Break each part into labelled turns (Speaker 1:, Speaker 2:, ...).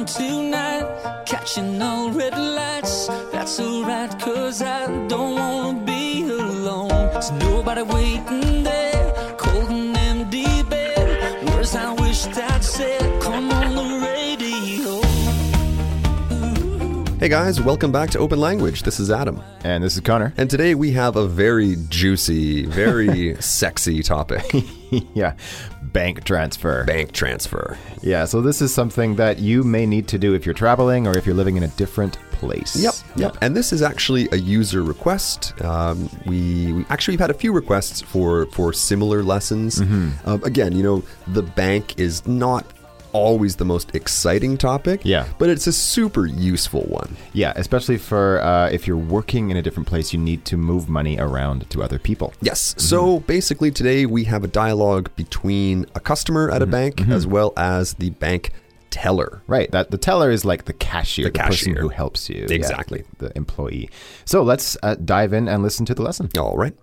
Speaker 1: on tonight, catching all red lights. That's alright, 'cause I don't wanna be alone. There's nobody waiting there, cold and empty bed. Words I wished I'd said, come on the radio.
Speaker 2: Hey guys, welcome back to Open Language. This is Adam.
Speaker 3: And this is Connor.
Speaker 2: And today we have a very juicy, very sexy topic.
Speaker 3: Yeah, bank transfer.
Speaker 2: Bank transfer.
Speaker 3: Yeah, so this is something that you may need to do if you're traveling or if you're living in a different place.
Speaker 2: Yep. And this is actually a user request. We've had a few requests for similar lessons. Again, the bank is not always the most exciting topic, but it's a super useful one.
Speaker 3: Yeah, especially for if you're working in a different place, you need to move money around to other people.
Speaker 2: Yes. So basically today we have a dialogue between a customer at a bank as well as the bank teller.
Speaker 3: Right. The teller is like the cashier, the person
Speaker 2: cashier
Speaker 3: who helps you.
Speaker 2: Exactly.
Speaker 3: Yeah, the employee. So let's dive in and listen to the lesson.
Speaker 2: All right.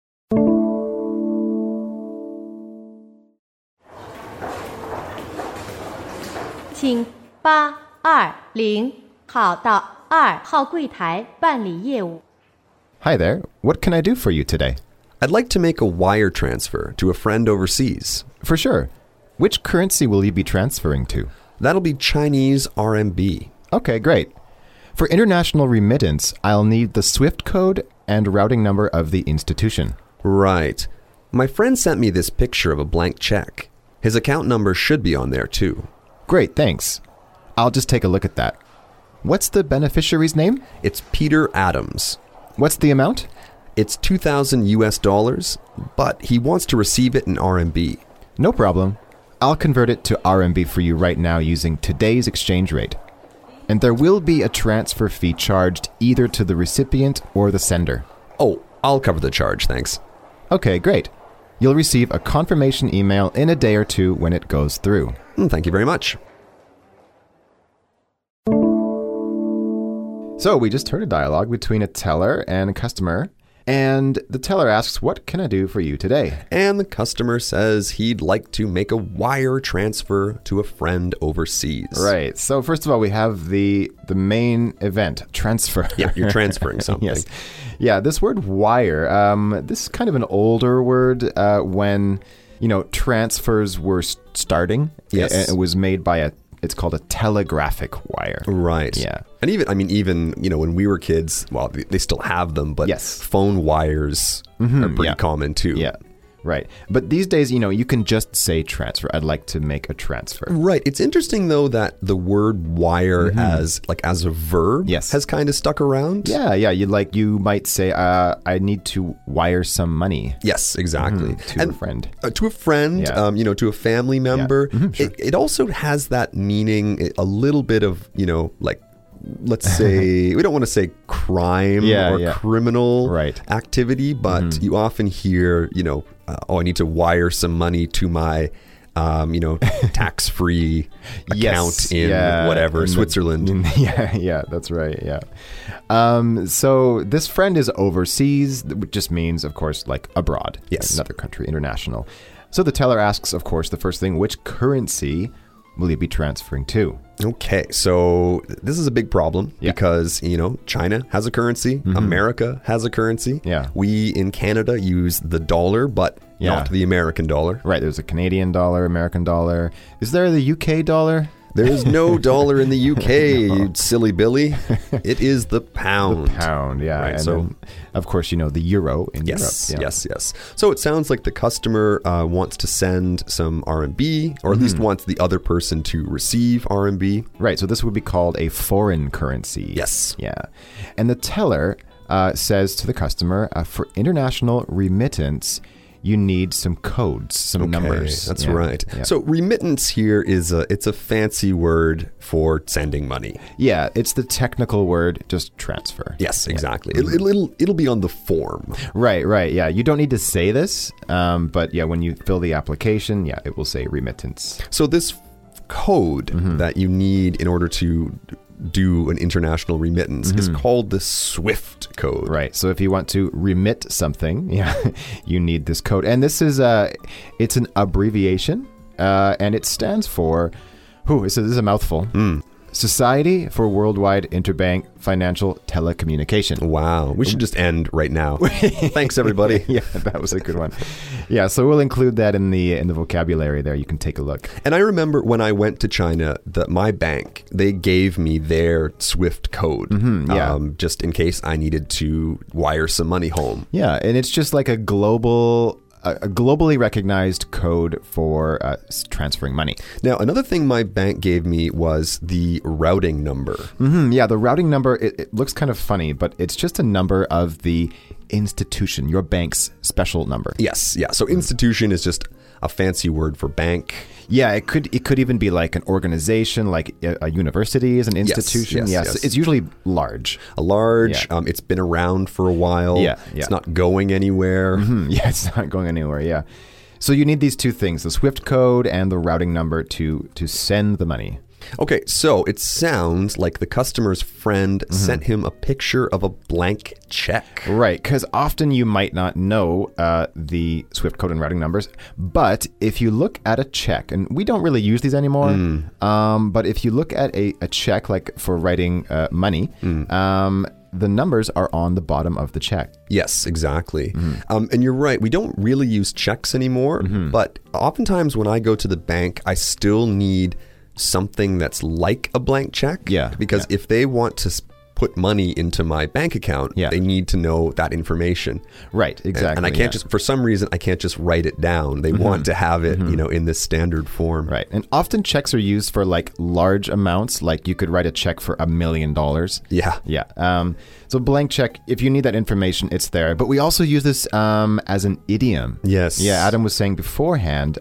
Speaker 4: 请820号到2号柜台办理业务。
Speaker 3: Hi there. What can I do for you today?
Speaker 2: I'd like to make a wire transfer to a friend overseas.
Speaker 3: For sure. Which currency will you be transferring to?
Speaker 2: That'll be Chinese RMB.
Speaker 3: Okay, great. For international remittance, I'll need the SWIFT code and routing number of the institution.
Speaker 2: Right. My friend sent me this picture of a blank check. His account number should be on there too.
Speaker 3: Great, thanks. I'll just take a look at that. What's the beneficiary's name?
Speaker 2: It's Peter Adams.
Speaker 3: What's the amount?
Speaker 2: It's $2,000, but he wants to receive it in RMB.
Speaker 3: No problem. I'll convert it to RMB for you right now using today's exchange rate. And there will be a transfer fee charged either to the recipient or the sender.
Speaker 2: Oh, I'll cover the charge, thanks.
Speaker 3: Okay, great. You'll receive a confirmation email in a day or two when it goes through.
Speaker 2: Thank you very much.
Speaker 3: So we just heard a dialogue between a teller and a customer. And the teller asks, what can I do for you today?
Speaker 2: And the customer says he'd like to make a wire transfer to a friend overseas.
Speaker 3: Right. So first of all, we have the main event, transfer.
Speaker 2: Yeah, you're transferring something.
Speaker 3: Yes. Yeah, this word wire, this is kind of an older word when, transfers were starting.
Speaker 2: Yes.
Speaker 3: It was made by it's called a telegraphic wire.
Speaker 2: Right.
Speaker 3: Yeah.
Speaker 2: And even when we were kids, well, they still have them, but phone wires are pretty common too.
Speaker 3: Yeah. Right. But these days, you can just say transfer. I'd like to make a transfer.
Speaker 2: Right. It's interesting, though, that the word wire as a verb has kind of stuck around.
Speaker 3: Yeah. You might say, I need to wire some money.
Speaker 2: Yes, exactly.
Speaker 3: To a friend.
Speaker 2: To a friend, to a family member.
Speaker 3: Yeah. Sure.
Speaker 2: It also has that meaning, a little bit of, let's say, we don't want to say crime or criminal activity, but you often hear, I need to wire some money to my, tax-free account in whatever, Switzerland.
Speaker 3: Yeah, that's right, yeah. So this friend is overseas, which just means, of course, like abroad.
Speaker 2: Yes.
Speaker 3: Another country, international. So the teller asks, of course, the first thing, which currency will you be transferring to?
Speaker 2: Okay, so this is a big problem because, China has a currency, America has a currency.
Speaker 3: Yeah.
Speaker 2: We in Canada use the dollar, but not the American dollar.
Speaker 3: Right, there's a Canadian dollar, American dollar. Is there the UK dollar?
Speaker 2: There is no dollar in the UK, you silly Billy. It is the pound.
Speaker 3: The pound, yeah.
Speaker 2: Right,
Speaker 3: and
Speaker 2: so,
Speaker 3: then, of course, the euro in Europe. Yeah.
Speaker 2: Yes. So it sounds like the customer wants to send some RMB, or at least wants the other person to receive RMB.
Speaker 3: Right, so this would be called a foreign currency.
Speaker 2: Yes.
Speaker 3: Yeah. And the teller says to the customer, for international remittance, you need some codes, some numbers.
Speaker 2: That's right. Yeah. So remittance here it's a fancy word for sending money.
Speaker 3: Yeah, it's the technical word, just transfer.
Speaker 2: Yes, exactly. It'll be on the form.
Speaker 3: Right. Yeah, you don't need to say this, but when you fill the application, it will say remittance.
Speaker 2: So this code that you need in order to do an international remittance is called the SWIFT code.
Speaker 3: Right. So if you want to remit something, you need this code. And this is it's an abbreviation, and it stands for, this is a mouthful, Society for Worldwide Interbank Financial Telecommunication.
Speaker 2: Wow. We should just end right now. Thanks, everybody.
Speaker 3: Yeah, that was a good one. Yeah, so we'll include that in the vocabulary there. You can take a look.
Speaker 2: And I remember when I went to China, my bank, they gave me their SWIFT code, just in case I needed to wire some money home.
Speaker 3: Yeah, and it's just like a globally recognized code for transferring money.
Speaker 2: Now, another thing my bank gave me was the routing number.
Speaker 3: Yeah, the routing number, it looks kind of funny, but it's just a number of the institution, your bank's special number.
Speaker 2: Yes, yeah. So institution is just a fancy word for bank.
Speaker 3: Yeah, it could even be like an organization, like a university is an institution. Yes. It's usually large.
Speaker 2: It's been around for a while.
Speaker 3: Yeah.
Speaker 2: It's not going anywhere.
Speaker 3: Yeah, it's not going anywhere. Yeah. So you need these two things, the SWIFT code and the routing number to send the money.
Speaker 2: Okay, so it sounds like the customer's friend sent him a picture of a blank check.
Speaker 3: Right, because often you might not know the SWIFT code and routing numbers, but if you look at a check, and we don't really use these anymore, but if you look at a check, like for writing money, the numbers are on the bottom of the check.
Speaker 2: Yes, exactly. And you're right, we don't really use checks anymore, but oftentimes when I go to the bank, I still need something that's like a blank check. Because if they want to put money into my bank account, they need to know that information.
Speaker 3: Right, exactly.
Speaker 2: And I can't just, for some reason, I can't just write it down. They want to have it, in this standard form.
Speaker 3: Right. And often checks are used for like large amounts, like you could write a check for $1 million.
Speaker 2: Yeah.
Speaker 3: Yeah. So blank check, if you need that information, it's there. But we also use this as an idiom.
Speaker 2: Yes.
Speaker 3: Yeah, Adam was saying beforehand,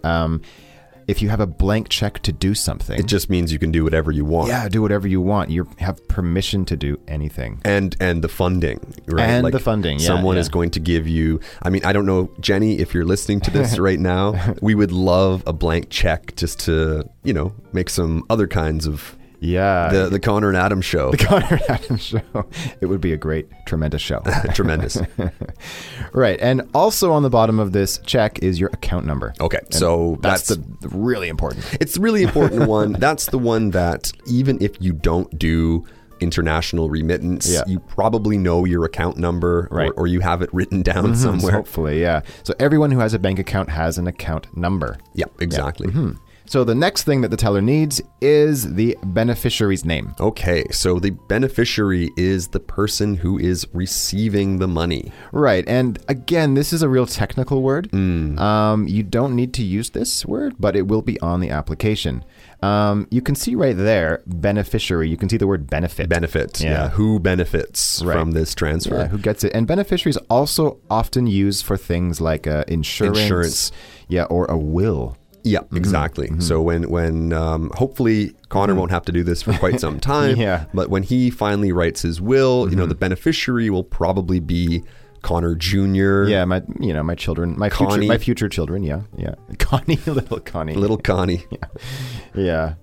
Speaker 3: if you have a blank check to do something,
Speaker 2: it just means you can do whatever you want.
Speaker 3: Yeah, do whatever you want. You have permission to do anything.
Speaker 2: And the funding, right?
Speaker 3: And the funding, yeah.
Speaker 2: Someone is going to give you, I mean, I don't know, Jenny, if you're listening to this right now, we would love a blank check just to, make some other kinds of...
Speaker 3: Yeah.
Speaker 2: The Connor and Adam show.
Speaker 3: The Connor and Adam show. It would be a great, tremendous show.
Speaker 2: Tremendous.
Speaker 3: Right. And also on the bottom of this check is your account number.
Speaker 2: Okay.
Speaker 3: And
Speaker 2: so
Speaker 3: that's the really important.
Speaker 2: It's a really important one. That's the one that even if you don't do international remittance, you probably know your account number,
Speaker 3: right,
Speaker 2: or you have it written down somewhere.
Speaker 3: Hopefully, yeah. So everyone who has a bank account has an account number.
Speaker 2: Yeah, exactly.
Speaker 3: Yeah. So the next thing that the teller needs is the beneficiary's name.
Speaker 2: Okay, so the beneficiary is the person who is receiving the money.
Speaker 3: Right, and again, this is a real technical word. You don't need to use this word, but it will be on the application. You can see right there, beneficiary. You can see the word benefit.
Speaker 2: Benefit, yeah. Who benefits from this transfer?
Speaker 3: Yeah, who gets it? And beneficiary is also often used for things like insurance. Yeah, or a will.
Speaker 2: Yeah, exactly. So when hopefully Connor won't have to do this for quite some time. But when he finally writes his will, the beneficiary will probably be Connor Jr.
Speaker 3: Yeah, my children, my future children. Yeah. Connie, little Connie. Yeah.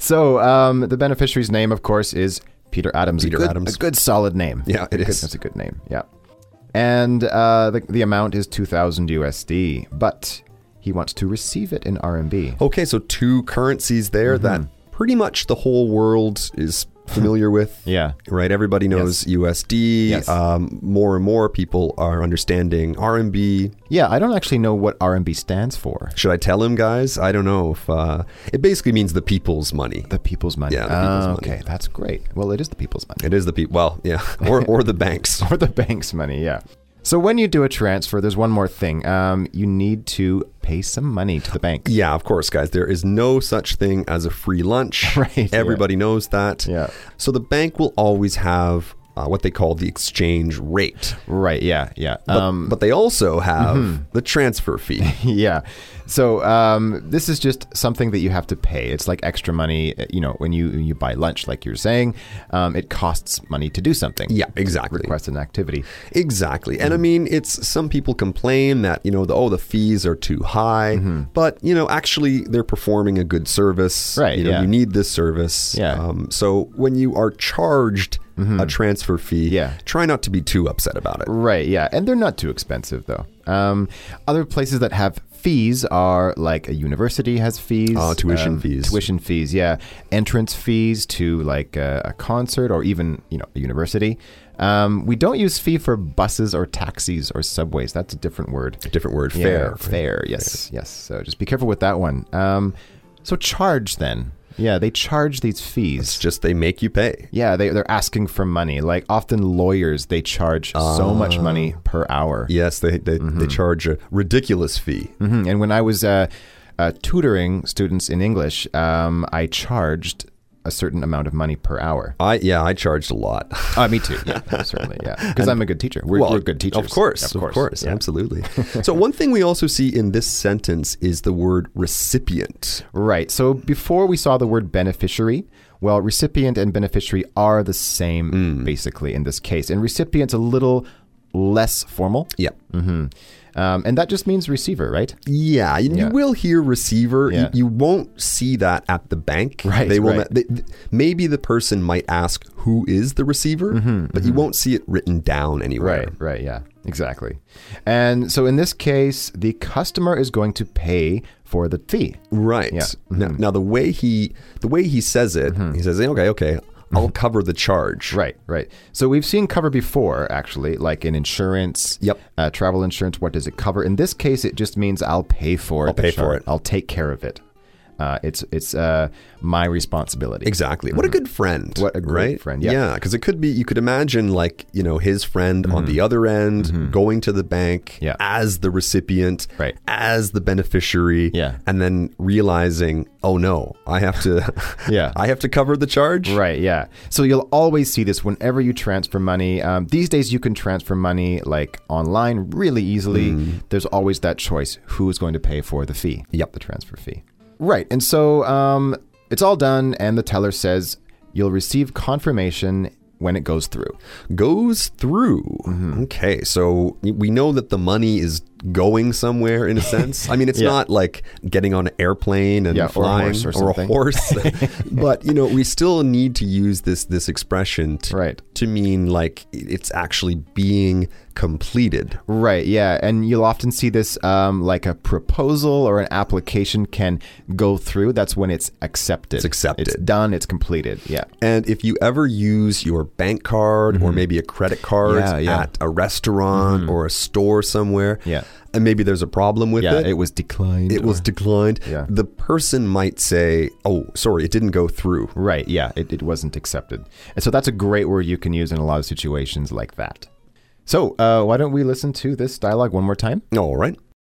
Speaker 3: So the beneficiary's name, of course, is Peter Adams.
Speaker 2: Adams.
Speaker 3: A good solid name.
Speaker 2: Yeah, it is.
Speaker 3: That's a good name. Yeah. And the amount is 2,000 USD, but he wants to receive it in RMB.
Speaker 2: Okay, so two currencies there that pretty much the whole world is familiar with.
Speaker 3: Yeah.
Speaker 2: Right? Everybody knows USD.
Speaker 3: Yes.
Speaker 2: More and more people are understanding RMB.
Speaker 3: Yeah, I don't actually know what RMB stands for.
Speaker 2: Should I tell him, guys? I don't know if... it basically means the people's money.
Speaker 3: The people's money.
Speaker 2: Yeah, the people's money.
Speaker 3: Okay, that's great. Well, it is the people's money.
Speaker 2: It is the people... Well, yeah. Or the banks.
Speaker 3: Or the bank's money, yeah. So when you do a transfer, there's one more thing. You need to pay some money to the bank.
Speaker 2: Yeah, of course, guys. There is no such thing as a free lunch.
Speaker 3: Right.
Speaker 2: Everybody knows that.
Speaker 3: Yeah.
Speaker 2: So the bank will always have what they call the exchange rate.
Speaker 3: Right, yeah.
Speaker 2: But they also have the transfer fee.
Speaker 3: Yeah. So this is just something that you have to pay. It's like extra money, when you buy lunch, like you're saying, it costs money to do something.
Speaker 2: Yeah, exactly.
Speaker 3: Request an activity.
Speaker 2: Exactly. And I mean, some people complain that, the fees are too high, but, actually they're performing a good service.
Speaker 3: Right,
Speaker 2: You need this service.
Speaker 3: Yeah.
Speaker 2: So when you are charged a transfer fee, try not to be too upset about it.
Speaker 3: Right, yeah. And they're not too expensive, though. Other places that have fees are like a university has fees.
Speaker 2: Tuition fees.
Speaker 3: Tuition fees, yeah. Entrance fees to like a concert or even, a university. We don't use fee for buses or taxis or subways. That's a different word.
Speaker 2: Different word.
Speaker 3: Yeah,
Speaker 2: Fare.
Speaker 3: fare, yes. So just be careful with that one. So charge then. Yeah, they charge these fees.
Speaker 2: It's just they make you pay.
Speaker 3: Yeah, they're asking for money. Like often lawyers, they charge so much money per hour.
Speaker 2: Yes, they charge a ridiculous fee.
Speaker 3: And when I was tutoring students in English, I charged a certain amount of money per hour.
Speaker 2: I charged a lot.
Speaker 3: Me too. Yeah, certainly. Yeah, because I'm a good teacher. We're good teachers.
Speaker 2: Of course,
Speaker 3: yeah.
Speaker 2: Absolutely. So one thing we also see in this sentence is the word recipient.
Speaker 3: Right. So before we saw the word beneficiary. Well, recipient and beneficiary are the same basically in this case, and recipient's a little less formal.
Speaker 2: Yep.
Speaker 3: And that just means receiver, right?
Speaker 2: Yeah, you will hear receiver.
Speaker 3: Yeah.
Speaker 2: You won't see that at the bank.
Speaker 3: Right.
Speaker 2: They will. Maybe the person might ask who is the receiver, but you won't see it written down anywhere.
Speaker 3: Right. Yeah. Exactly. And so in this case, the customer is going to pay for the fee.
Speaker 2: Right.
Speaker 3: Yeah.
Speaker 2: Now the way he says it, he says, "Okay, I'll cover the charge."
Speaker 3: Right. So we've seen cover before, actually, like in insurance.
Speaker 2: Yep.
Speaker 3: Travel insurance. What does it cover? In this case, it just means I'll pay for it.
Speaker 2: I'll pay for it.
Speaker 3: I'll take care of it. It's my responsibility.
Speaker 2: Exactly. What a good friend.
Speaker 3: What a great friend. Yeah.
Speaker 2: Yeah, because it could be, you could imagine like, his friend on the other end going to the bank as the recipient,
Speaker 3: Right.
Speaker 2: as the beneficiary, and then realizing, oh no, I have to I have to cover the charge.
Speaker 3: Right, yeah. So you'll always see this whenever you transfer money. These days you can transfer money like online really easily. There's always that choice. Who's going to pay for the fee?
Speaker 2: Yep.
Speaker 3: The transfer fee. Right. And so it's all done and the teller says you'll receive confirmation when it goes through.
Speaker 2: Goes through. Okay, so we know that the money is going somewhere in a sense. I mean, it's not like getting on an airplane and flying
Speaker 3: or a horse.
Speaker 2: But, we still need to use this expression
Speaker 3: Right.
Speaker 2: to mean like it's actually being completed.
Speaker 3: Right, yeah. And you'll often see this like a proposal or an application can go through. That's when it's accepted.
Speaker 2: It's accepted.
Speaker 3: It's done. It's completed. Yeah.
Speaker 2: And if you ever use your bank card or maybe a credit card at a restaurant or a store somewhere, and maybe there's a problem with it.
Speaker 3: It was declined.
Speaker 2: It was declined.
Speaker 3: Yeah.
Speaker 2: The person might say, oh, sorry, it didn't go through.
Speaker 3: Right, yeah. It wasn't accepted. And so that's a great word you can use in a lot of situations like that. So why don't we listen to this dialogue one more time?
Speaker 2: All right.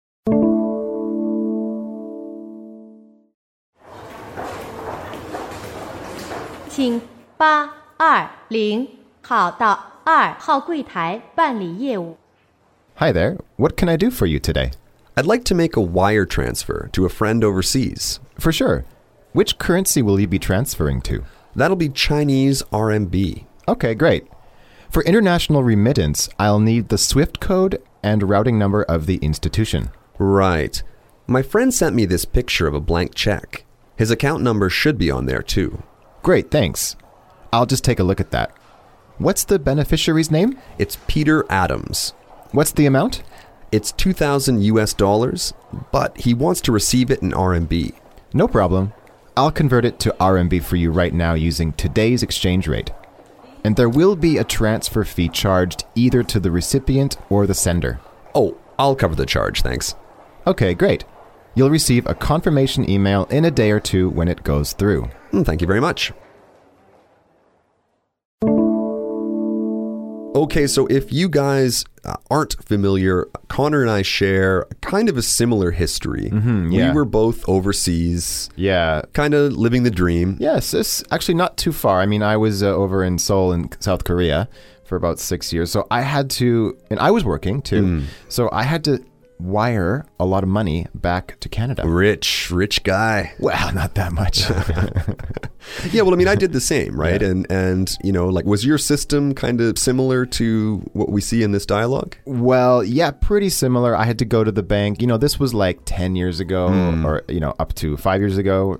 Speaker 4: 请820号到2号柜台办理业务。
Speaker 3: Hi there. What can I do for you today?
Speaker 2: I'd like to make a wire transfer to a friend overseas.
Speaker 3: For sure. Which currency will you be transferring to?
Speaker 2: That'll be Chinese RMB.
Speaker 3: Okay, great. For international remittance, I'll need the SWIFT code and routing number of the institution.
Speaker 2: Right. My friend sent me this picture of a blank check. His account number should be on there too.
Speaker 3: Great, thanks. I'll just take a look at that. What's the beneficiary's name?
Speaker 2: It's Peter Adams.
Speaker 3: What's the amount?
Speaker 2: It's $2,000, but he wants to receive it in RMB.
Speaker 3: No problem. I'll convert it to RMB for you right now using today's exchange rate. And there will be a transfer fee charged either to the recipient or the sender.
Speaker 2: Oh, I'll cover the charge, thanks.
Speaker 3: Okay, great. You'll receive a confirmation email in a day or two when it goes through.
Speaker 2: Thank you very much. Okay, so if you guys aren't familiar, Connor and I share kind of a similar history. We were both overseas.
Speaker 3: Yeah.
Speaker 2: Kind of living the dream.
Speaker 3: Yes, it's actually not too far. I mean, I was over in Seoul in South Korea for about 6 years. So I had to, and I was working too. So I had to wire a lot of money back to Canada.
Speaker 2: Rich guy.
Speaker 3: Well, not that much.
Speaker 2: Yeah, well, I mean, I did the same, right? Yeah. And you know, like, was your system kind of similar to what we see in this dialogue?
Speaker 3: Well, yeah, pretty similar. I had to go to the bank. You know, this was like 10 years ago or, you know, up to 5 years ago.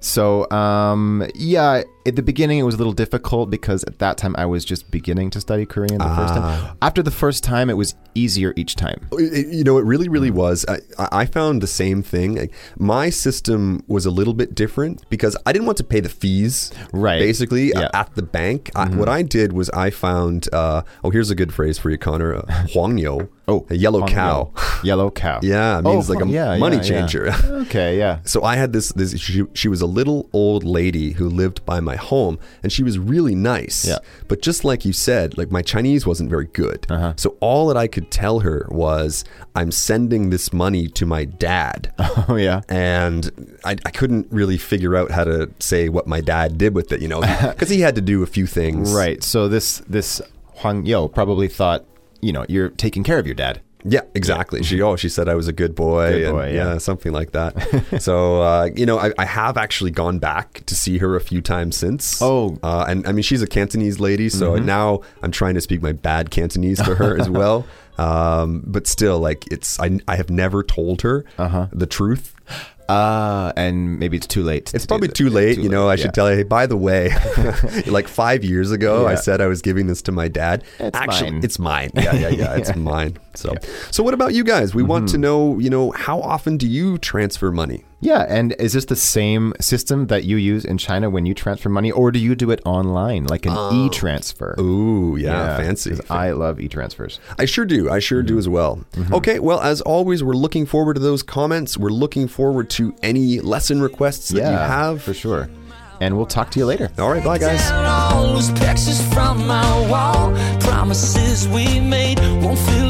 Speaker 3: So, yeah, at the beginning it was a little difficult because at that time I was just beginning to study Korean the first time. After the first time, it was easier each time.
Speaker 2: You know, it really, really was. I found the same thing. Like, my system was a little bit different because I didn't want to pay the fees,
Speaker 3: Right.
Speaker 2: basically,
Speaker 3: Yeah.
Speaker 2: at the bank. What I did was I found, here's a good phrase for you, Connor, 黄牛, a yellow cow.
Speaker 3: Yellow cow.
Speaker 2: Yeah, it means like a money changer.
Speaker 3: Okay, yeah.
Speaker 2: So I had this she was a little old lady who lived by my home, and she was really nice.
Speaker 3: Yeah.
Speaker 2: But just like you said, like, my Chinese wasn't very good. So all that I could tell her was, I'm sending this money to my dad.
Speaker 3: Oh, yeah.
Speaker 2: And I couldn't really figure out how to say what my dad did with it, you know, because he had to do a few things.
Speaker 3: Right. So this Huang Yo probably thought, you know, you're taking care of your dad.
Speaker 2: Yeah, exactly. She said I was a good boy.
Speaker 3: Good boy, yeah.
Speaker 2: Something like that. So, you know, I have actually gone back to see her a few times since.
Speaker 3: Oh.
Speaker 2: And I mean, she's a Cantonese lady, so now I'm trying to speak my bad Cantonese to her as well. But still, like, I have never told her the truth.
Speaker 3: And maybe it's too late.
Speaker 2: It's probably too late. You know, I should tell you, hey, by the way, like 5 years ago, I said I was giving this to my dad.
Speaker 3: It's
Speaker 2: Actually,
Speaker 3: mine.
Speaker 2: it's mine. Yeah, it's mine. So what about you guys? We want to know, you know, how often do you transfer money?
Speaker 3: Yeah, and is this the same system that you use in China when you transfer money, or do you do it online, like an e-transfer?
Speaker 2: Ooh, yeah, fancy.
Speaker 3: 'Cause I love e-transfers.
Speaker 2: I sure do. I sure do as well. Okay, well, as always, we're looking forward to those comments. We're looking forward to any lesson requests that you have.
Speaker 3: For sure. And we'll talk to you later.
Speaker 2: All right, bye, guys.
Speaker 1: Down all those pictures from my wall. Promises we made won't feel